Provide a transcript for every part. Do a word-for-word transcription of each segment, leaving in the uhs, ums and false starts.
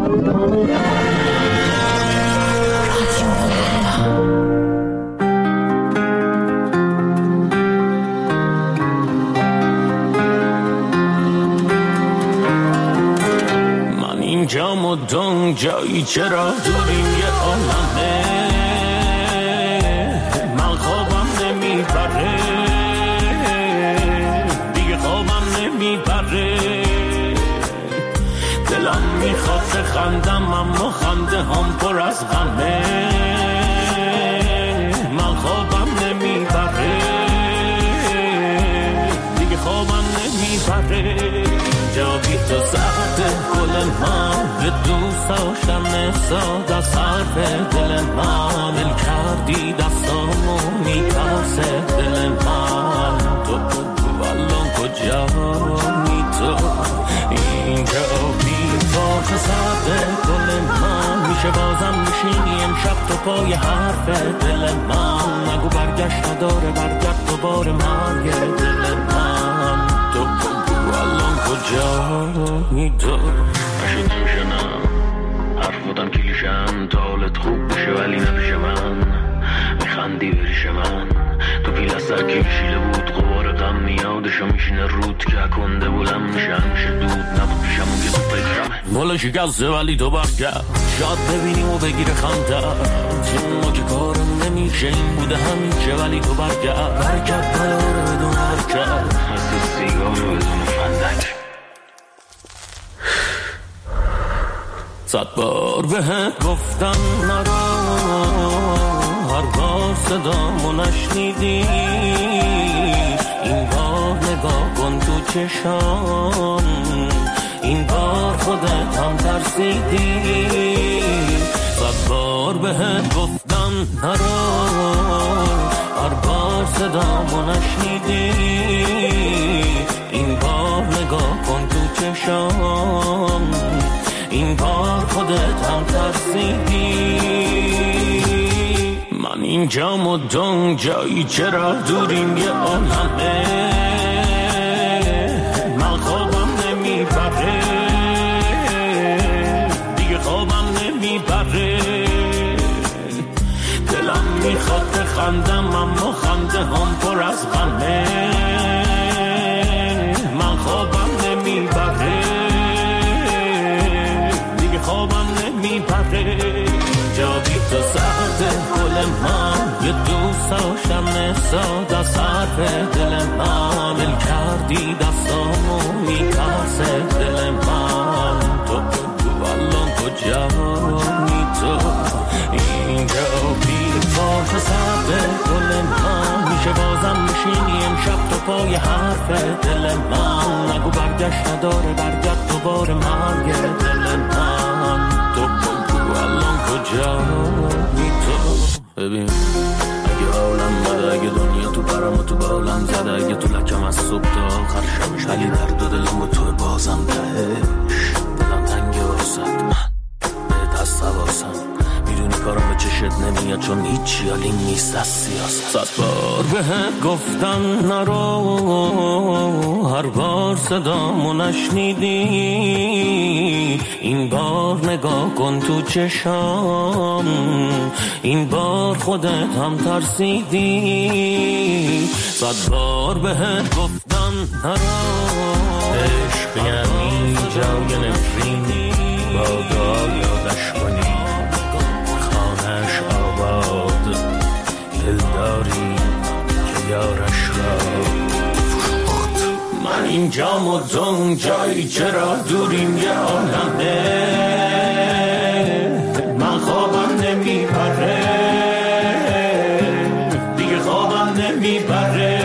جام و دنگ جایی چرا دوریم یه عالمه من خوابم نمیبره دیگه خوابم نمیبره دلم میخواد خندم اما خنده هم پر از غمه من خوابم نمیبره دیگه خوابم نمیبره جا بی تو سخته گل من به دوست داشتم ساده صرف دل من دل کردی دستامو میتاسه دل من تو تو الان کجا می تو اینجا بی تو سخته گل من میشه بازم میشینی امشب تو پای حرف دل من نگو برگشت نداره برگرد دوباره مرگ دل من تو الان کجا می تو نشد میشنم حرف بودم کلیشم تا حالت خوب بشه ولی نپیش من میخندی بریش من تو پیل از سر کشیده بود غبار غم میادشو میشینه رود که کنده بولم میشه همیشه دود نبود پیشم اون که تو فکرمه بالا شکسته ولی تو برگرد شاید ببینیم و بگیره خنده تو ما که کارم نمیشه این بوده همیشه ولی تو برگرد برگرد بلاره بدون حرکت مثل سیگار بدون فندک صد بار بهت گفتم نرو هر بار صدامو نشنیدی این بار نگاه کن تو چشام این بار خودت هم ترسیدی صد بار بهت گفتم نرو هر بار صدامو نشنیدی این بار نگاه کن تو چشام این بار خودت هم ترسیدی من اینجام و دنگ جایی چرا دوریم یه عالمه من خوابم نمیبره دیگه خوابم نمیبره دلم میخواد بخندم اما خنده هم پر از غمه من خوابم نمیبره خوابم نمیبره جا بی تو سخته گل من یه دوست داشتم ساده صرف دل من دل کردی دستامو میتاسه دل من تو تو الان کجا می تو اینجا بی تو سخته گل من میشه بازم میشینی امشب تو پای حرف دل من نگو برگشت نداره برگرد دوباره مرگ دل من تو تو الان کجا می تو ببین اگه عالم بده اگه دنیا تو برام و تو بالم زده اگه تو لکم از صبح تا آخر شمش ولی درد و دلم با تو بازم تهش دلم تنگه واسد من بهت از سواسم میدونی کارم به چشت نمیاد چون هیچی حالی نیست از سیاست صد بار بهت گفتم نرو هر بار صدامو نشنیدی این بار نگاه کن تو چشام این بار خودت هم ترسیدی صد بار بهت گفتم نرو عشق یعنی جای نفرینی با دعا یادش کنی خانهش آباد دلداری که یارش را فروخت من اینجام و دنگ جایی چرا دوریم یه عالمه من خوابم نمیبره دیگه خوابم نمیبره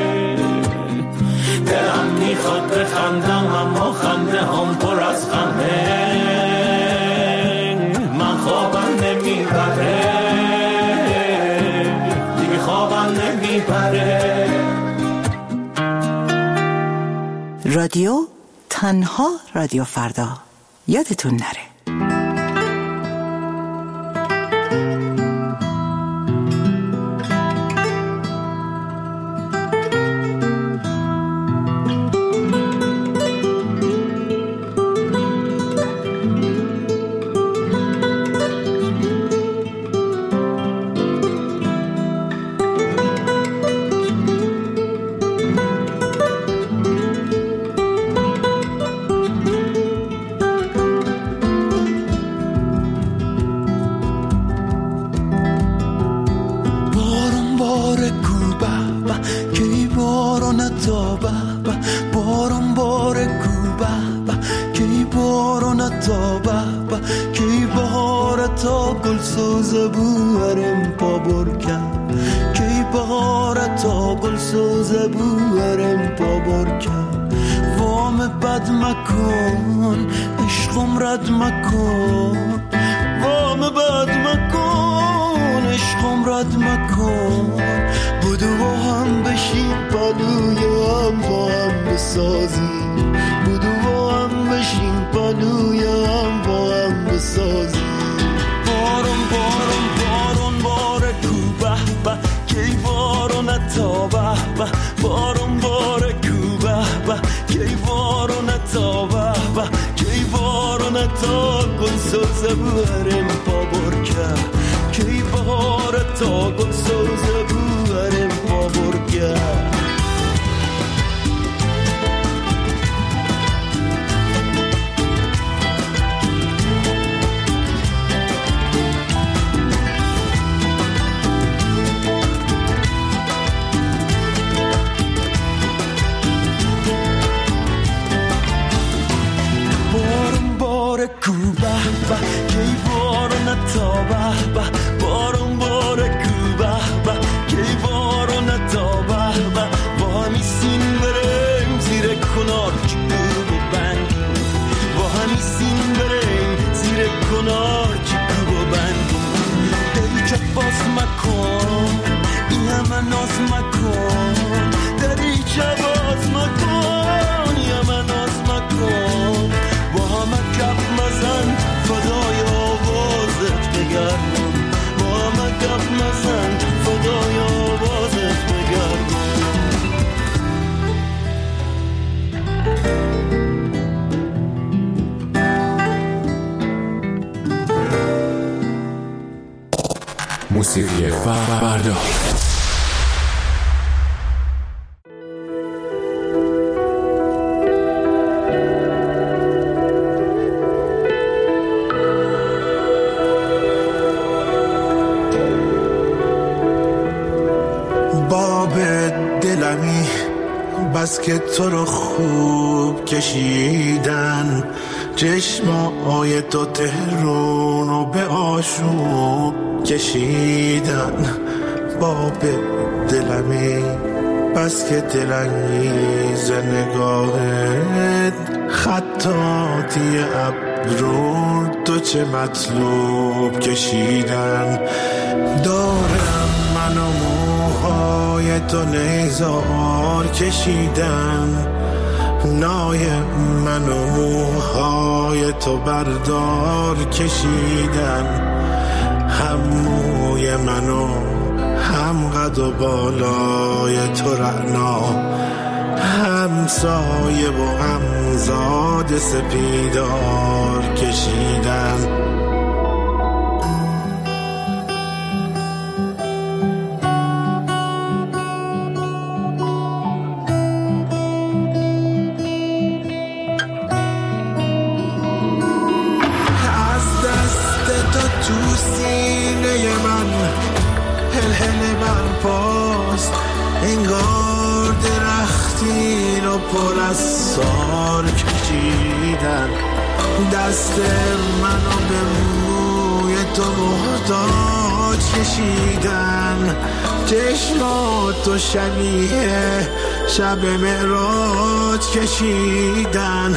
دلم میخواد بخندم اما خنده هم پر از غمه من خوابم نمیبره دیگه خوابم نمیبره رادیو تنها رادیو فردا یادتون نره به به کی بهار تا گل سوز بوارم پا برکن کی بهار تا گل سوز بوارم پا برکن وام بد مکن عشقم رد مکن وام بد مکن عشقم رد مکن بودو با هم بشیم پلوی هم با هم بسازیم بودو با هم بشیم پلوی هم با هم بسازیم بارون بارون بارون باره کو به به کی بارون تا به به بارون باره کو به به کی بارون تا به به کی بارون تا گل سوز بوارم پا برکه کی بهار تا گل سوز بوارم پا برکه کو به به کی بارون تا به به بارون باره کو به به کی بارون تا به به با همی سین بریم زیر کنار چکو و بند با همی سین بریم زیر کنار چکو و بند دریچه باز مکن این همه ناز مکن دریچه باز مکن این همه ناز مکن با همه کف مزن فدای آوازت بگردم با همه کف مزن فدای آوازت بگردم موسیقی فردا بس که تو رو خوب کشیدن چشمای تو تهرون رو به آشوب کشیدن باب دلمی بس که دلانگیز نگاهت خطاطی ابرو تو چه مطلوب کشیدن دارم من و موهای تو نیزار کشیدن نای من و موهای تو بردار کشیدن هم موی منو هم قد و بالای تو رعنا هم سایه و هم زاد سپیدار کشیدن تو سینه من هل هل برپاست انگار درختین و پر از سار کشیدن دست منو به موی تو محتاج کشیدن چشمات تو شبیه شب معراج کشیدن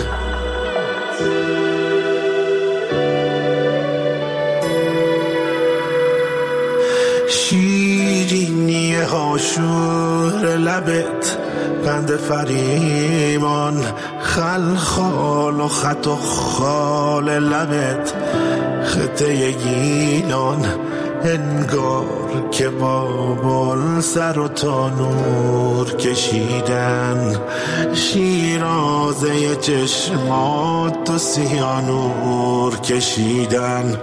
شیرینی هاشور لبت قند فریمان خلخال و خط و خال لبت خطه گیلان انگار که بابل سر و تانور کشیدن شیرازه چشمات و سیانور کشیدن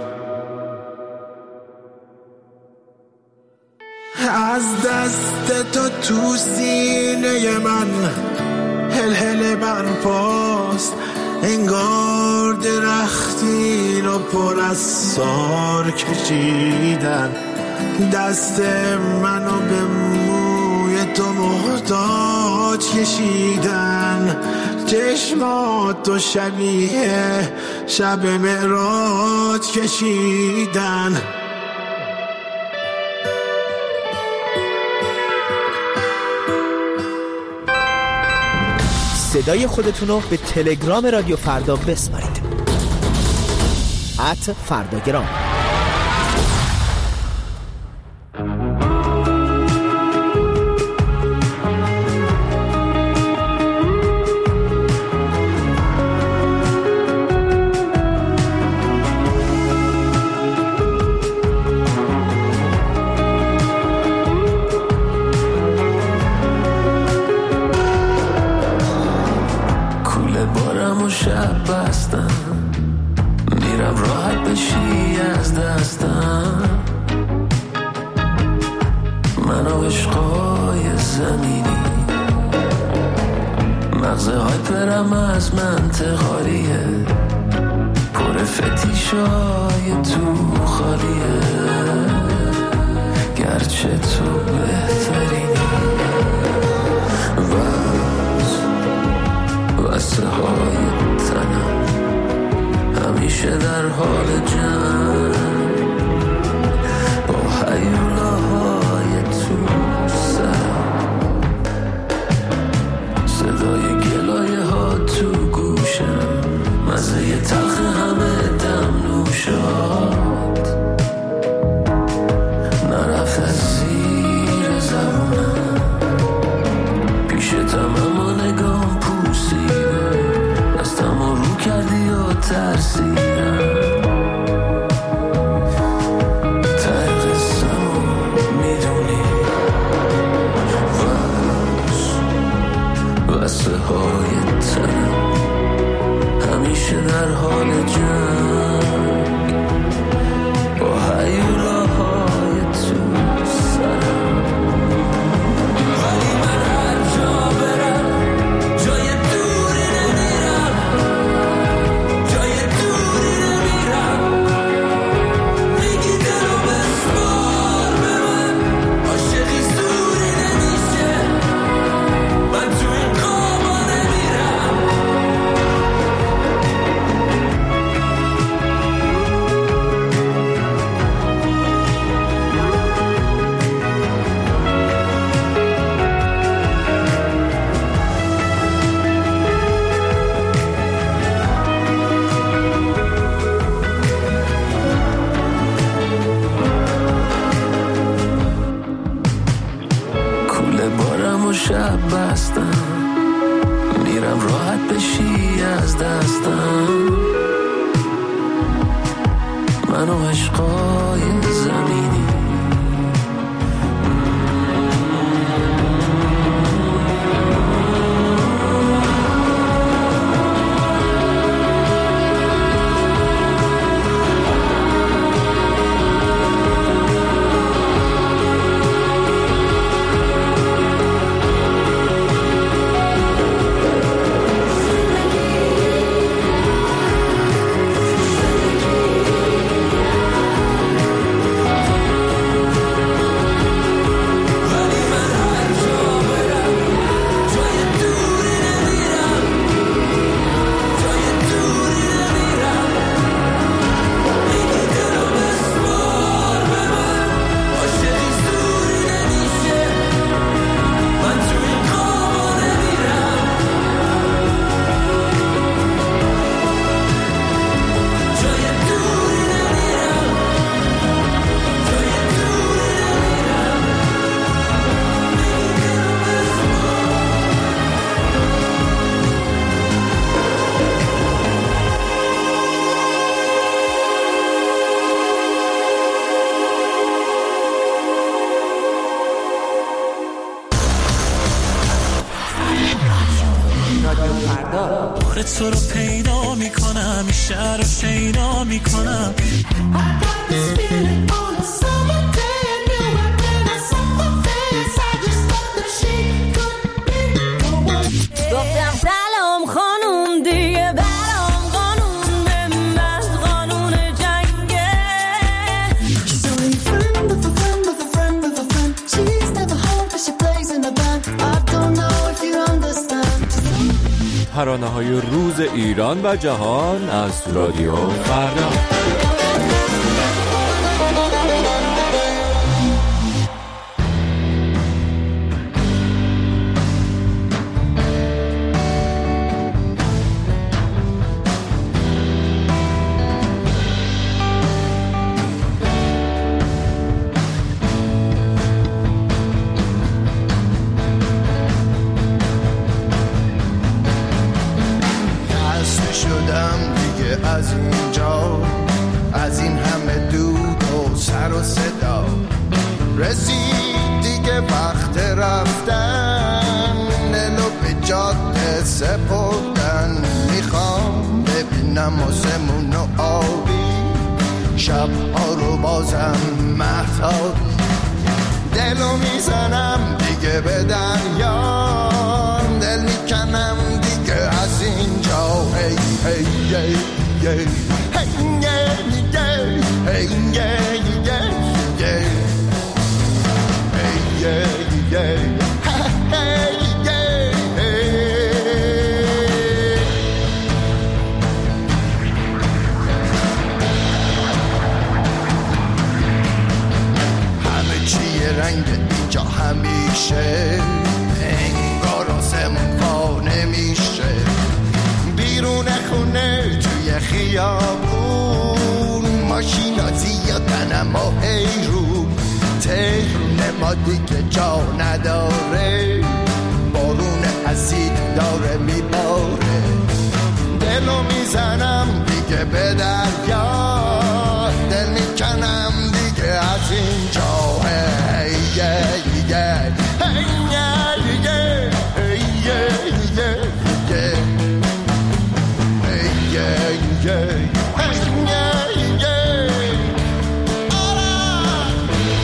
از دست تو تو سینه من هل هل برپاست انگار درختین و پر از سار کشیدن دست منو به موی تو محتاج کشیدن چشمات تو شبیه شب معراج کشیدن. صدای خودتون رو به تلگرام رادیو فردا بسپارید. ات فرداگرام. تو رو پیدا میکنم، این شهر رو شیدا میکنم. گفتم سلام خانوم دیگه برام قانون به من قانون جنگه. She's only a friend of a friend of a friend of a friend. She's never home but she plays in a band. I don't know if you understand. ترانه‌های روز ایران و جهان از رادیو فردا. از اینجا، از این همه دود و سر و صدا، رسید دیگه وقت رفتن، دلو به جاده سپردن. میخوام ببینم آسمون و آبی، شبها رو بازم مهتابی. دلو میزنم دیگه به دریا، دل میکنم دیگه از اینجا. هی هی هی Hey, hey, yeah, yeah, hey, yeah, yeah, yeah, hey, yeah, yeah, hey, yeah, همه چی رنگ اینجا همیشه، انگار آسمون وا نمیشه. بیرون خونه توی خیابون، ماشینا زیادن اما حیرون. تهرون ما دیگه جا نداره، بارون اسید داره میباره. دلو میزنم دیگه به دریا، دل میکنم دیگه از اینجا. Hey, yeah, yeah, hey, yeah, yeah, hey, yeah, yeah, yeah. Yeah, yeah, hey, yeah, yeah. All right.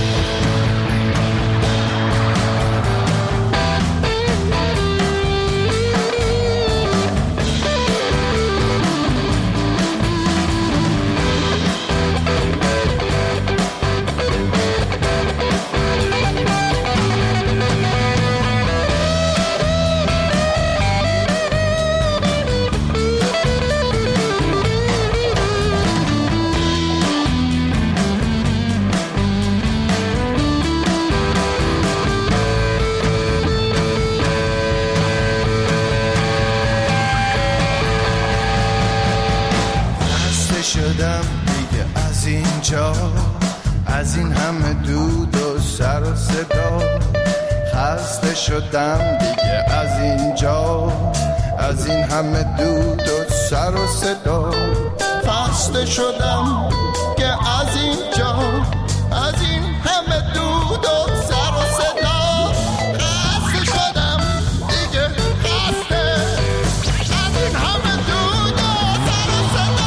شدم دیگه از اینجا، از این همه دود و سر و صدا. خسته شدم دیگه از اینجا، از این همه دود و سر و صدا. خسته شدم که از اینجا، از این همه دود و سر و صدا. خسته شدم دیگه، خسته از این همه دود و سر و صدا.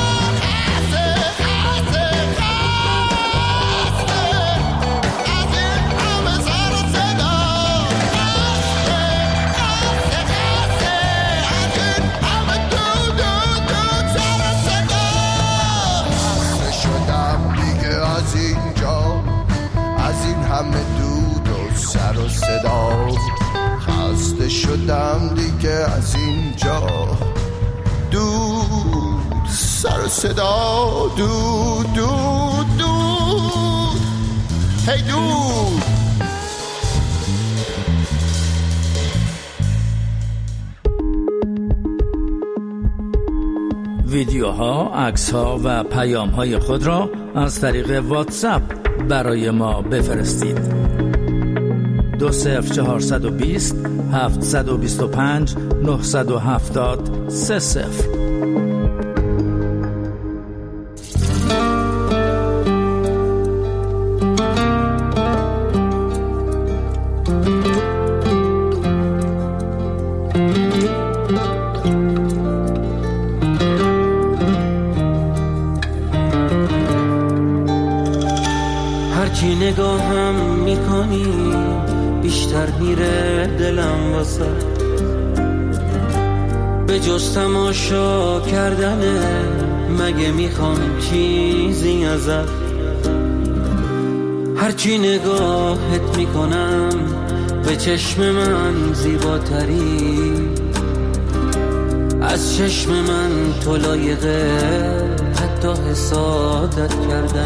همه دود و سر و صدا. خسته شدم دیگه از اینجا، دود سر و صدا. دود دود دود هی دود. ویدیوها، عکس‌ها و پیام‌های خود را از طریق واتساپ برای ما بفرستید. دو صفر چهارصد و بیست هفتصد و بیست و پنج نهصد و هفتاد سه صفر. هرچی نگاهم میکنی بیشتر میره دلم واسه، به جز تماشا کردنه مگه میخوام چیزی ازت. هرچی نگاهت میکنم به چشم من زیباتری، از چشم من تو لایقه حتی حسادت کردن.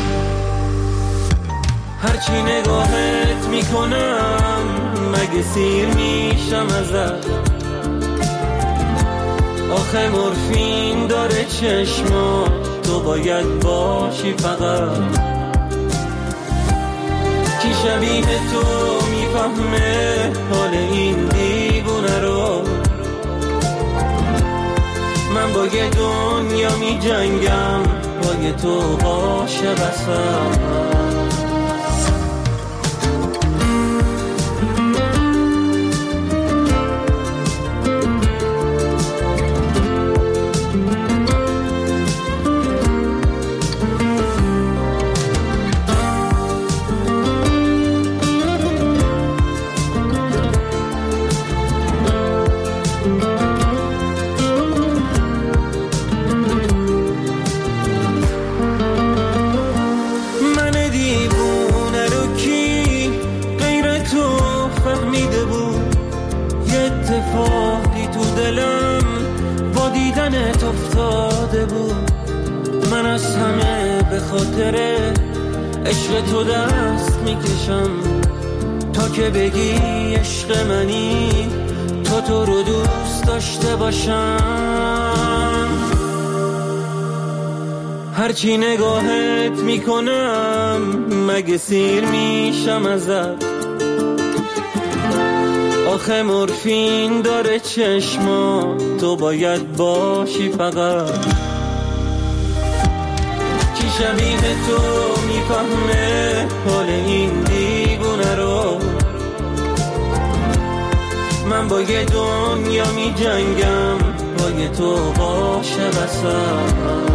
هرچی نگاهت میکنم مگه سیر میشم ازت. آخه مورفین داره چشما تو باید باشی فقط. کی شبیه تو میفهمه حال این دیوونه رو. من با یه دنیا می جنگم با یه تو باشه بسم. اتفاقی تو دلم با دیدنت افتاده بود. من از همه به خاطر عشق تو دست میکشم تا که بگی عشق منی تو تو رو دوست داشته باشم. هرچی نگاهت میکنم مگه سیر میشم ازت. آخه مورفین داره چشما تو باید باشی فقط. کی شبیه تو میفهمه حال این دیوونه رو. من با یه دنیا می جنگم با یه تو باشه بسم.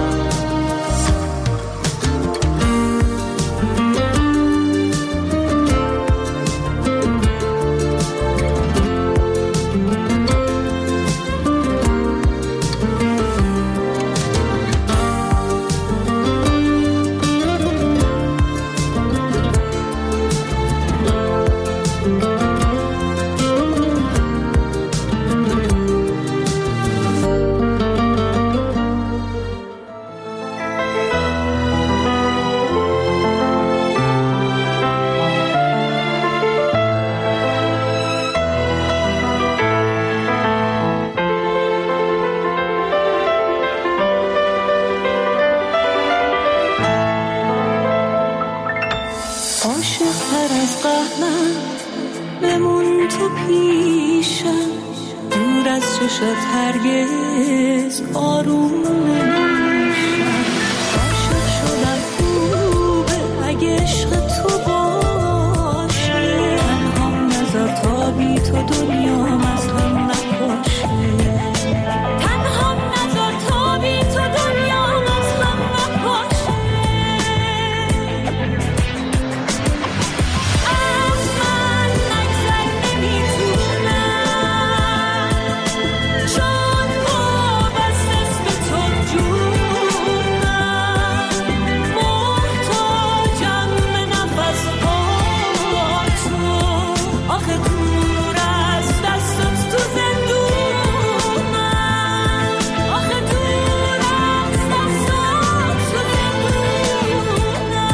هرگز آروم نمیشم. عاشق شدم خوبه اگه عشق تو باشه. تنهام نذار تا بی تو دنیام از هم نپاشه. تنهام نذار تا بی تو دنیام از هم نپاشه. از من نگذر نمیتونم چون وابسته به تو جونم. محتاجم به نفس با تو. آخه دور از دستت تو زندونم. آخه دور از دستت تو زندونم.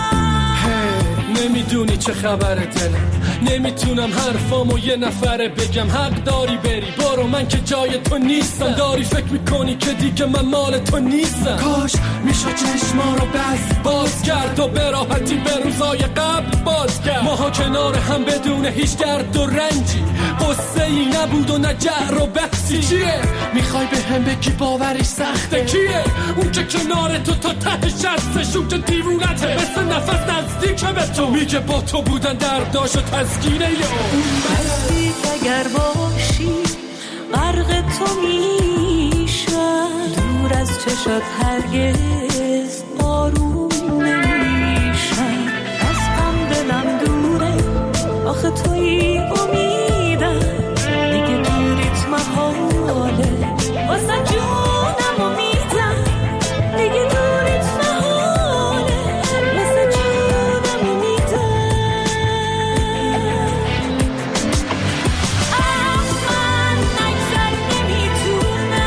نمیدونی چه خبره دلم. نمیتونم حرفامو یه نفره بگم. حق داری بری برو من که جای تو نیستم. داری فکر میکنی که دیگه من مال تو نیستم. کاش میشه چشما رو بس باز کرد و به راحتی به روزای قبل باز کرد. ماها کنار هم بدون هیچ درد و رنجی. قصه ای نبود و نه جعر و بحثی. چیه میخوای به هم بگی باورش سخته؟ کیه اون که کنار تو تا ته شستش؟ اون که دیوونته مثل نفس نزدیکه به تو. میگه با تو بودن درداش و تسکینه یا اون بستی اگر باشی غرق تو میشم. دور از چشات هرگز آروم نمیشم. از غم دلم دوره آخه توی امیدم. دیگه دوریت محاله واسه جونم امیدم. دیگه دوریت محاله واسه جونم امیدم. از من نگذر نمیتونم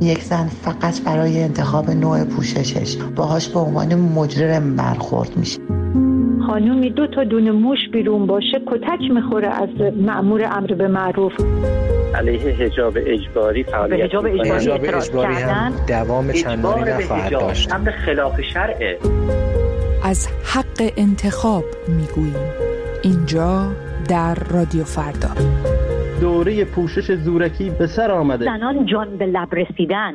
یک زن فقط برای انتخاب نوع پوششش باهاش به عنوان مجرم برخورد میشه. خانومی دو تا دونه موش بیرون باشه کتک میخوره از مأمور امر به معروف. علیه حجاب اجباری فعالیت حجاب اجباری, حجاب اجباری هم دوام چندانی نخواهد داشت. امر خلاف شرعه. از حق انتخاب میگوییم اینجا در رادیو فردا. دوره پوشش زورکی به سر آمده. زنان جان به لب رسیدن.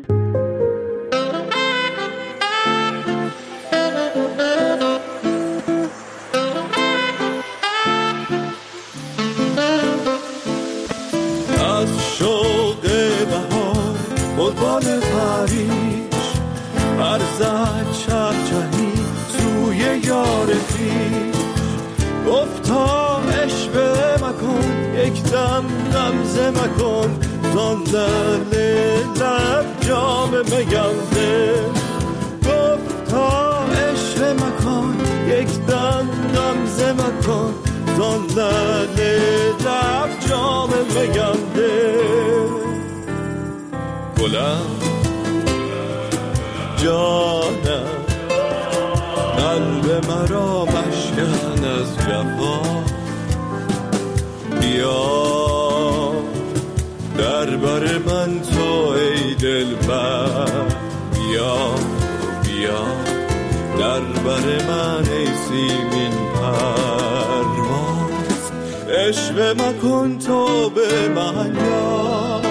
از شوق بهار بلبل پریش هر زد چهچهی سوی یار خویش گفتا عشوه مکن یک دم غمزه مکن زان لعل لب جام میانده گفتا عشوه مکن یک دم غمزه مکن زان لعل لب جام میانده گلم جانم قلب مرا مشکن از جفا بیا در بر من تو ای دلبر بیا بیا در بر من ای سیمین پرواز عشوه مکن تو به من یار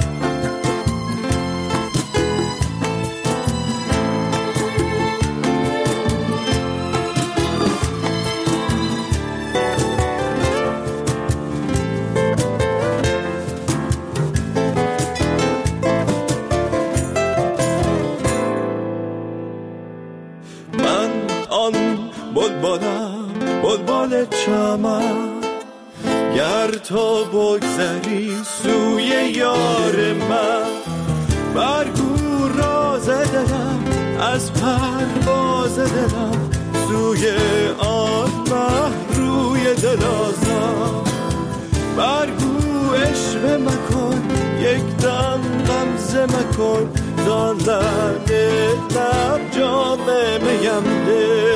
بلبلم بلبل چمن گر تو بگذری سوی یار من برگو راز دلم از پرواز دلم سوی آن مه روی دلازم برگو عشوه مکن یک دم غمزه مکن زان لعل لب جام میم ده